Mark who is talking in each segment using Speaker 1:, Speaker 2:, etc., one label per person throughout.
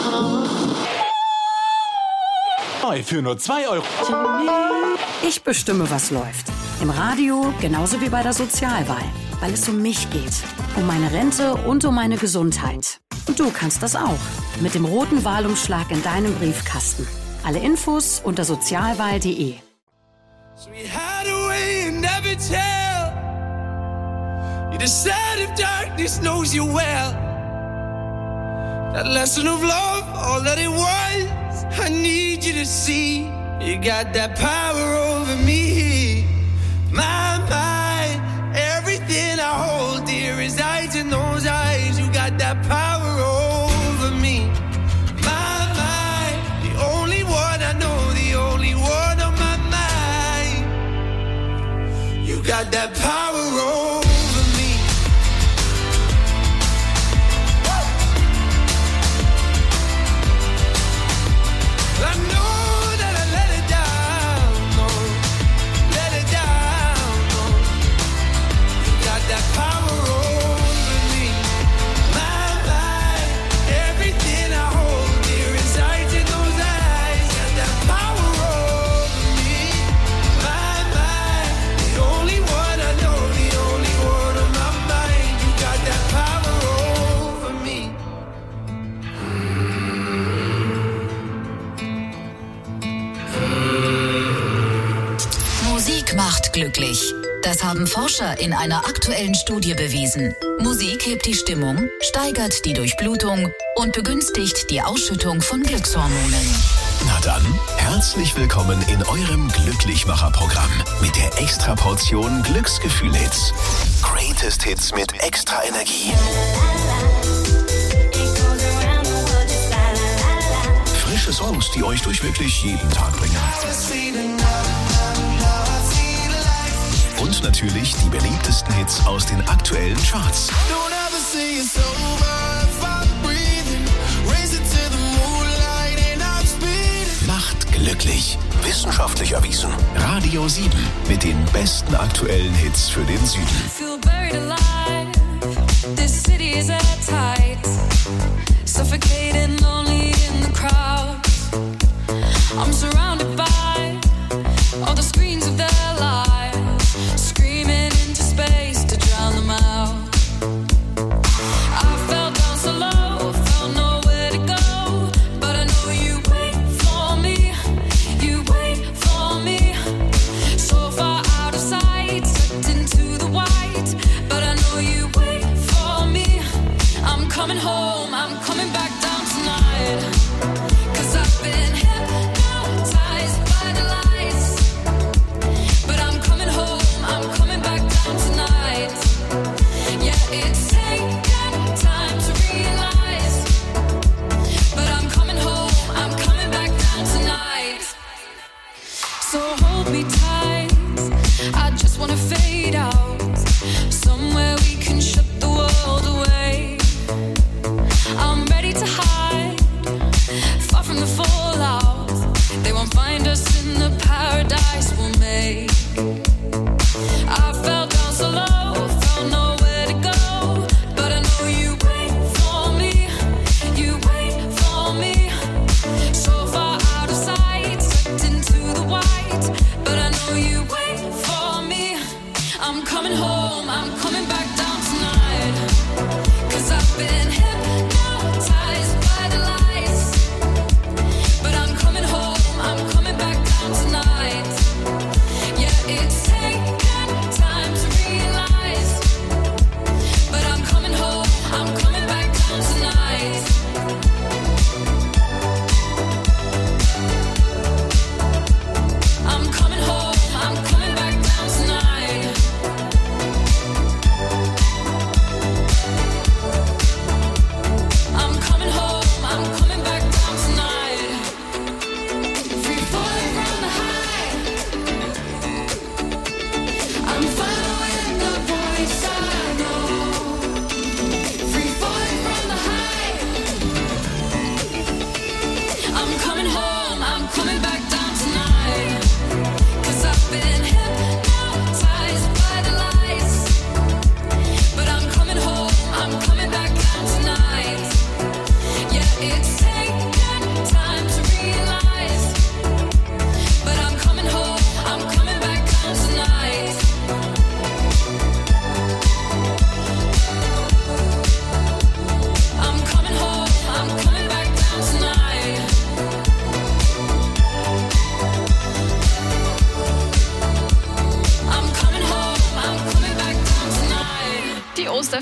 Speaker 1: Für nur 2 €.
Speaker 2: Ich bestimme, was läuft. Im Radio genauso wie bei der Sozialwahl. Weil es um mich geht. Um meine Rente und um meine Gesundheit. Und du kannst das auch. Mit dem roten Wahlumschlag in deinem Briefkasten. Alle Infos unter sozialwahl.de.
Speaker 3: So you hide away and never tell. You decide if darkness knows you well. That lesson of love, all that it was, I need you to see. You got that power over me. My mind, everything I hold dear resides in those eyes. You got that power over me. My mind, the only one I know, the only one on my mind. You got that power over me. I know that I let it down, no, let it down, no. You got that power over me. My mind, everything I hold dear resides in those eyes. Got that power over me. My mind, the only one I know, the only one on my mind. You got that power over me.
Speaker 4: Musik macht glücklich. Das haben Forscher in einer aktuellen Studie bewiesen. Musik hebt die Stimmung, steigert die Durchblutung und begünstigt die Ausschüttung von Glückshormonen.
Speaker 5: Na dann, herzlich willkommen in eurem Glücklichmacher-Programm mit der Extra-Portion Glücksgefühl-Hits. Greatest Hits mit extra Energie. Frische Songs, die euch durch wirklich jeden Tag bringen. Und natürlich die beliebtesten Hits aus den aktuellen Charts. Macht glücklich. Wissenschaftlich erwiesen. Radio 7 mit den besten aktuellen Hits für den Süden.
Speaker 6: I'm surrounded by all the screens of their lives, screaming into space to drown them out. I fell down so low, found nowhere to go, but I know you wait for me, you wait for me. So far out of sight, sucked into the white, but I know you wait for me. I'm coming home, I'm coming back down tonight, 'cause I've been hypnotized by the lights, but I'm coming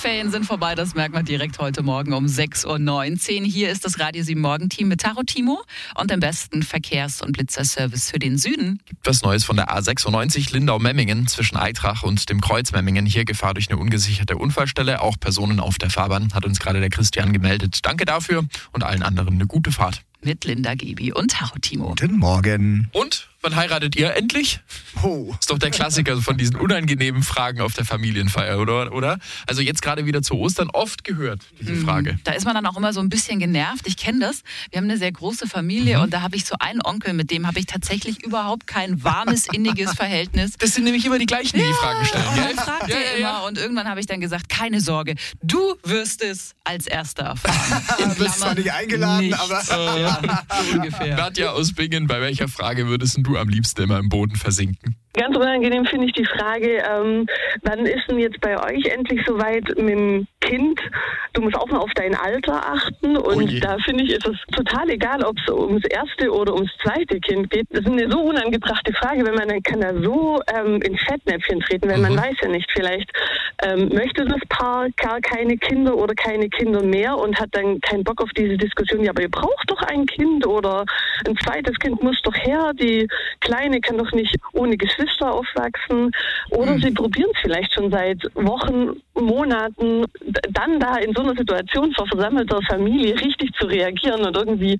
Speaker 1: Sommerferien sind vorbei, das merkt man direkt heute Morgen um 6.19 Uhr. Hier ist das Radio 7 Morgen-Team mit Taro Timo und dem besten Verkehrs- und Blitzerservice für den Süden.
Speaker 7: Gibt was Neues von der A96 Lindau-Memmingen zwischen Aitrach und dem Kreuz Memmingen. Hier Gefahr durch eine ungesicherte Unfallstelle. Auch Personen auf der Fahrbahn, hat uns gerade der Christian gemeldet. Danke dafür und allen anderen eine gute Fahrt.
Speaker 1: Mit Linda Gebi und Taro Timo.
Speaker 8: Guten Morgen.
Speaker 7: Und? Wann heiratet ihr endlich?
Speaker 8: Oh.
Speaker 7: Ist doch der Klassiker von diesen unangenehmen Fragen auf der Familienfeier, oder? Also jetzt gerade wieder zu Ostern oft gehört, diese Frage.
Speaker 1: Da ist man dann auch immer so ein bisschen genervt. Ich kenne das. Wir haben eine sehr große Familie und da habe ich so einen Onkel, mit dem habe ich tatsächlich überhaupt kein warmes, inniges Verhältnis.
Speaker 7: Das sind nämlich immer die gleichen, die Fragen stellen, gell?
Speaker 1: Fragt er immer. Und irgendwann habe ich dann gesagt, keine Sorge, du wirst es als Erster erfahren.
Speaker 8: Du bist zwar nicht eingeladen,
Speaker 1: nichts.
Speaker 8: aber...
Speaker 1: So ungefähr.
Speaker 7: Nadja aus Bingen, bei welcher Frage würdest du am liebsten immer im Boden versinken?
Speaker 9: Ganz unangenehm finde ich die Frage, wann ist denn jetzt bei euch endlich soweit mit dem Kind? Du musst auch mal auf dein Alter achten und da finde ich, ist es total egal, ob es ums erste oder ums zweite Kind geht. Das ist eine so unangebrachte Frage, wenn man dann kann da so ins Fettnäpfchen treten, weil man weiß ja nicht, vielleicht möchte das Paar gar keine Kinder oder keine Kinder mehr und hat dann keinen Bock auf diese Diskussion. Ja, aber ihr braucht doch ein Kind oder ein zweites Kind muss doch her. Die Kleine kann doch nicht ohne Geschwister aufwachsen. Oder sie probieren es vielleicht schon seit Wochen, Monaten, dann da in so einer Situation vor versammelter Familie richtig zu reagieren und irgendwie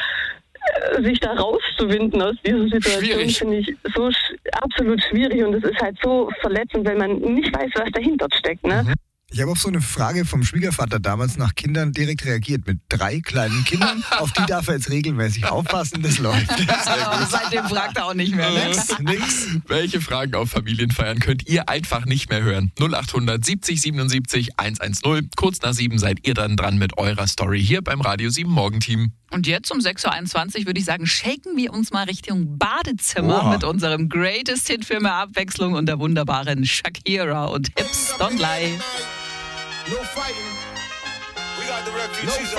Speaker 9: sich da rauszuwinden aus dieser Situation, finde ich so absolut schwierig und es ist halt so verletzend, wenn man nicht weiß, was dahinter steckt, ne?
Speaker 8: Ich habe auf so eine Frage vom Schwiegervater damals nach Kindern direkt reagiert. Mit 3 kleinen Kindern. Auf die darf er jetzt regelmäßig aufpassen. Das läuft.
Speaker 1: Seitdem fragt er auch nicht mehr.
Speaker 8: Nix.
Speaker 7: Welche Fragen auf Familienfeiern könnt ihr einfach nicht mehr hören? 0800 70 77 110. Kurz nach 7 seid ihr dann dran mit eurer Story hier beim Radio 7 Morgenteam.
Speaker 1: Und jetzt um 6.21 Uhr würde ich sagen, shaken wir uns mal Richtung Badezimmer mit unserem Greatest Hit für mehr Abwechslung und der wunderbaren Shakira und Hips Don't Lie.
Speaker 3: No fighting. We got the refugees.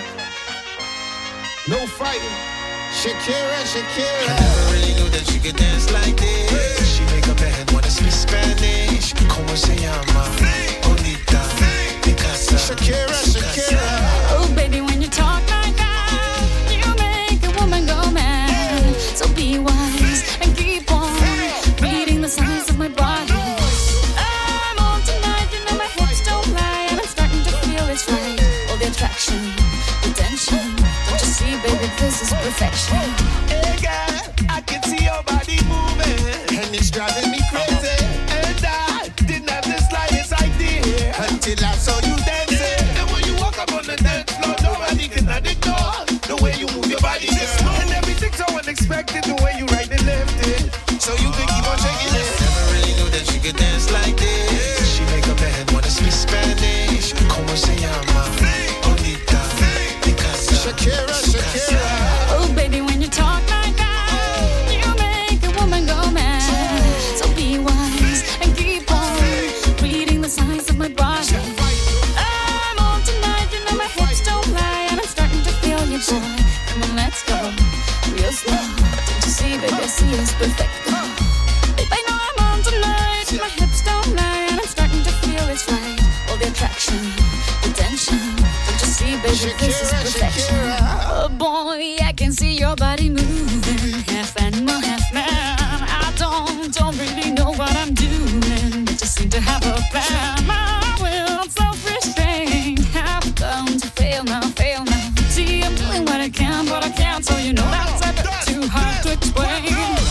Speaker 3: No fighting. Shakira. I never really knew that she could dance like this. She make up her head wanna speak Spanish. Como se llama? Bonita. Picasa. Shakira.
Speaker 6: Oh, baby, when you talk like that, you make a woman go mad. So be wise and keep on reading the signs of my body. I'm on tonight, you know my hips don't lie, and I'm starting to feel it's right. All the attraction, the tension. Don't you see, baby, this is perfection.
Speaker 3: Hey girl, I can see your body moving, and it's driving me crazy. And I didn't have the slightest idea until I saw you dancing. And when you walk up on the dance floor, nobody can ignore the way you move your body, girl. And everything's so unexpected, the way you right and left it, so you can keep on shaking it. Never really knew that she could dance like this. She make up her head wanna speak Spanish. Como se llama? Bonita. Picasa. Shakira.
Speaker 6: Oh, baby, when you talk like that, you make a woman go mad. So be wise and keep on reading the signs of my body. I'm on tonight, you know my hips don't lie, and I'm starting to feel you, boy. Come on, let's go real slow. Don't you see, baby, see it's perfect. Babe, I know I'm on tonight, my hips don't lie, and I'm starting to feel it's right. All the attraction, the tension. Don't you see, baby, this is perfection. Oh boy, I can see your body moving, half animal, half man. I don't really know what I'm doing, but just seem to have a plan. My will, self-restraint, have come to fail now. See, I'm doing what I can, but I can't, so you know that's a bit too hard to explain.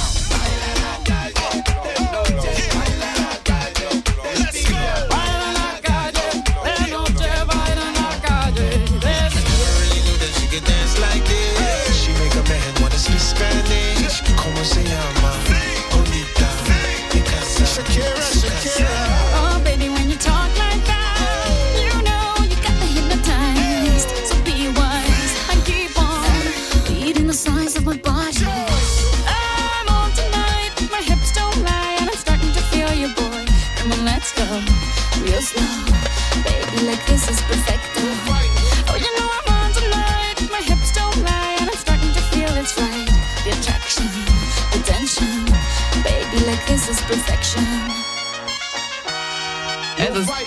Speaker 6: Oh, baby, when you talk like that, you know you got me hypnotized. So be wise and keep on reading the signs of my body. I'm on tonight, my hips don't lie, and I'm starting to feel you, boy. Come on, let's go real slow, baby, like this is perfect. Oh, you know I'm on tonight, my hips don't lie, and I'm starting to feel it's right. The attraction, the tension, baby, like this is perfection.
Speaker 1: Es ist gleich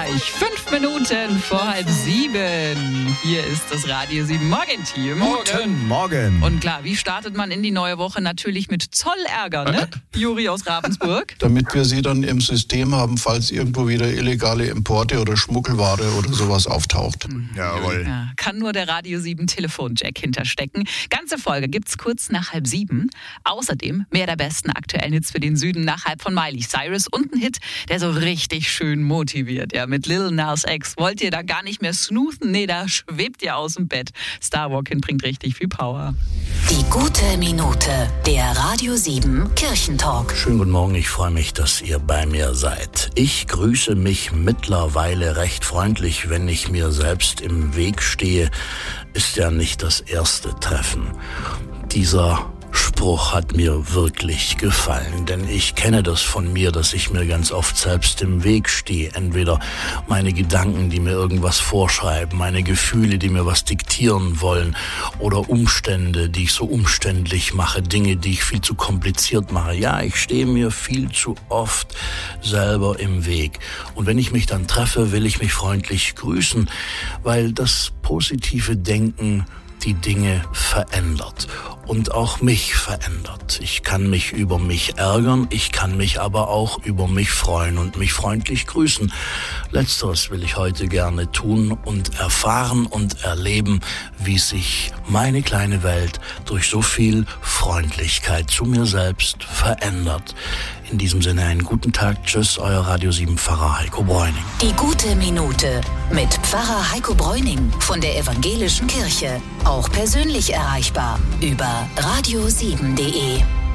Speaker 1: gleich 5 Minuten vor 6:30. Hier ist das Radio 7 Morgenteam.
Speaker 8: Guten Morgen.
Speaker 1: Und klar, wie startet man in die neue Woche? Natürlich mit Zollärger, ne? Juri aus Ravensburg.
Speaker 10: Damit wir sie dann im System haben, falls irgendwo wieder illegale Importe oder Schmuggelware oder sowas auftaucht.
Speaker 8: Jawohl.
Speaker 1: Ja, kann nur der Radio 7 Telefonjack hinterstecken. Ganze Folge gibt's kurz nach 6:30. Außerdem mehr der besten aktuellen Hits für den Süden nach halb von Miley Cyrus und ein Hit, der so richtig schön motiviert. Ja, mit Lil Nas X. Wollt ihr da gar nicht mehr snoothen? Nee, da schwebt ihr aus dem Bett. Starwalking bringt richtig viel Power.
Speaker 4: Die gute Minute, der Radio 7 Kirchentalk.
Speaker 11: Schönen guten Morgen, ich freue mich, dass ihr bei mir seid. Ich grüße mich mittlerweile recht freundlich, wenn ich mir selbst im Weg stehe. Ist ja nicht das erste Treffen. Dieser Spruch hat mir wirklich gefallen, denn ich kenne das von mir, dass ich mir ganz oft selbst im Weg stehe. Entweder meine Gedanken, die mir irgendwas vorschreiben, meine Gefühle, die mir was diktieren wollen, oder Umstände, die ich so umständlich mache, Dinge, die ich viel zu kompliziert mache. Ja, ich stehe mir viel zu oft selber im Weg. Und wenn ich mich dann treffe, will ich mich freundlich grüßen, weil das positive Denken die Dinge verändert und auch mich verändert. Ich kann mich über mich ärgern, ich kann mich aber auch über mich freuen und mich freundlich grüßen. Letzteres will ich heute gerne tun und erfahren und erleben, wie sich meine kleine Welt durch so viel Freundlichkeit zu mir selbst verändert. In diesem Sinne einen guten Tag. Tschüss, euer Radio 7 Pfarrer Heiko Bräuning.
Speaker 4: Die gute Minute mit Pfarrer Heiko Bräuning von der Evangelischen Kirche. Auch persönlich erreichbar über radio7.de.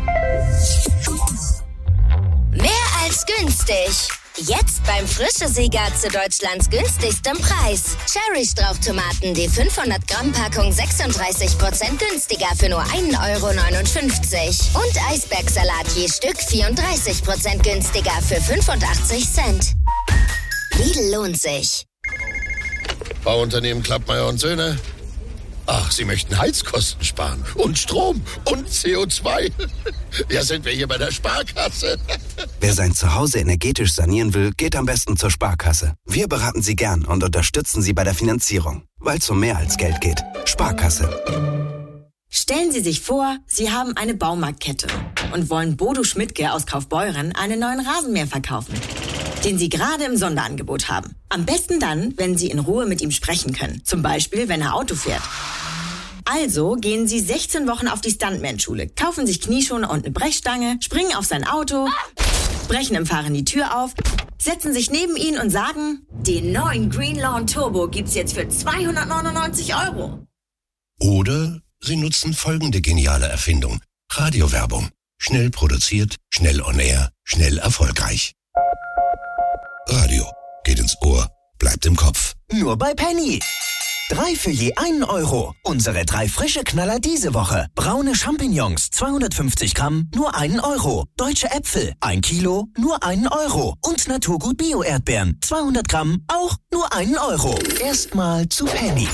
Speaker 12: Mehr als günstig. Jetzt beim Frischesee zu Deutschlands günstigstem Preis. Cherry-Strauchtomaten, die 500 Gramm Packung 36% günstiger für nur 1,59 €. Und Eisbergsalat je Stück 34% günstiger für 85 Cent. Lidl lohnt sich.
Speaker 13: Bauunternehmen Klappmeier und Söhne. Ach, Sie möchten Heizkosten sparen und Strom und CO2. Ja, sind wir hier bei der Sparkasse.
Speaker 14: Wer sein Zuhause energetisch sanieren will, geht am besten zur Sparkasse. Wir beraten Sie gern und unterstützen Sie bei der Finanzierung, weil es um mehr als Geld geht. Sparkasse.
Speaker 15: Stellen Sie sich vor, Sie haben eine Baumarktkette und wollen Bodo Schmidtke aus Kaufbeuren einen neuen Rasenmäher verkaufen, den Sie gerade im Sonderangebot haben. Am besten dann, wenn Sie in Ruhe mit ihm sprechen können. Zum Beispiel, wenn er Auto fährt. Also gehen Sie 16 Wochen auf die Stuntman-Schule, kaufen sich Knieschoner und eine Brechstange, springen auf sein Auto, brechen im Fahren die Tür auf, setzen sich neben ihn und sagen, den neuen Greenlawn Turbo gibt's jetzt für 299 €.
Speaker 13: Oder Sie nutzen folgende geniale Erfindung. Radiowerbung. Schnell produziert, schnell on air, schnell erfolgreich. Radio. Geht ins Ohr, bleibt im Kopf.
Speaker 16: Nur bei Penny. 3 für je 1 €. Unsere 3 frische Knaller diese Woche. Braune Champignons, 250 Gramm, nur 1 €. Deutsche Äpfel, 1 Kilo, nur 1 €. Und Naturgut Bio-Erdbeeren, 200 Gramm, auch nur 1 €. Erstmal zu Penny.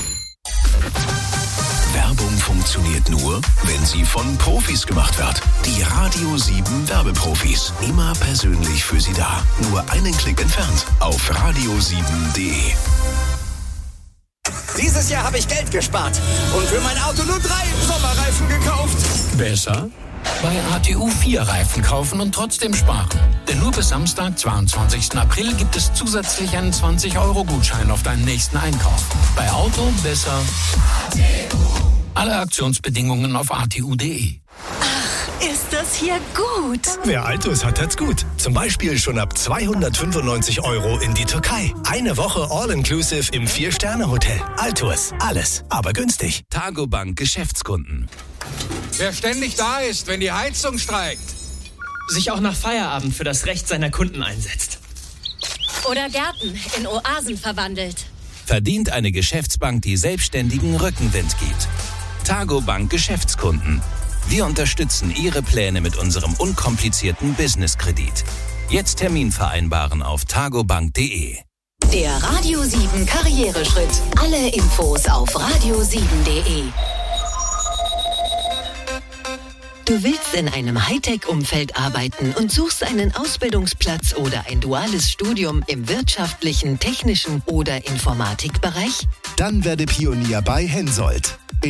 Speaker 5: Werbung funktioniert nur, wenn sie von Profis gemacht wird. Die Radio 7 Werbeprofis. Immer persönlich für Sie da. Nur einen Klick entfernt auf radio7.de.
Speaker 16: Dieses Jahr habe ich Geld gespart und für mein Auto nur 3 Sommerreifen gekauft.
Speaker 17: Besser? Bei ATU 4 Reifen kaufen und trotzdem sparen. Denn nur bis Samstag, 22. April, gibt es zusätzlich einen 20-€ auf deinen nächsten Einkauf. Bei Auto besser. Alle Aktionsbedingungen auf atu.de.
Speaker 18: Ist das hier gut?
Speaker 19: Wer Altus hat, hat's gut. Zum Beispiel schon ab 295 € in die Türkei. Eine Woche All-Inclusive im 4-Sterne-Hotel. Altus. Alles, aber günstig.
Speaker 20: Targobank Geschäftskunden.
Speaker 21: Wer ständig da ist, wenn die Heizung streikt.
Speaker 22: Sich auch nach Feierabend für das Recht seiner Kunden einsetzt.
Speaker 23: Oder Gärten in Oasen verwandelt.
Speaker 20: Verdient eine Geschäftsbank, die Selbstständigen Rückenwind gibt. Targobank Geschäftskunden. Wir unterstützen Ihre Pläne mit unserem unkomplizierten Business-Kredit. Jetzt Termin vereinbaren auf targobank.de.
Speaker 4: Der Radio 7 Karriereschritt. Alle Infos auf radio7.de.
Speaker 2: Du willst in einem Hightech-Umfeld arbeiten und suchst einen Ausbildungsplatz oder ein duales Studium im wirtschaftlichen, technischen oder Informatikbereich?
Speaker 7: Dann werde Pionier bei Hensoldt.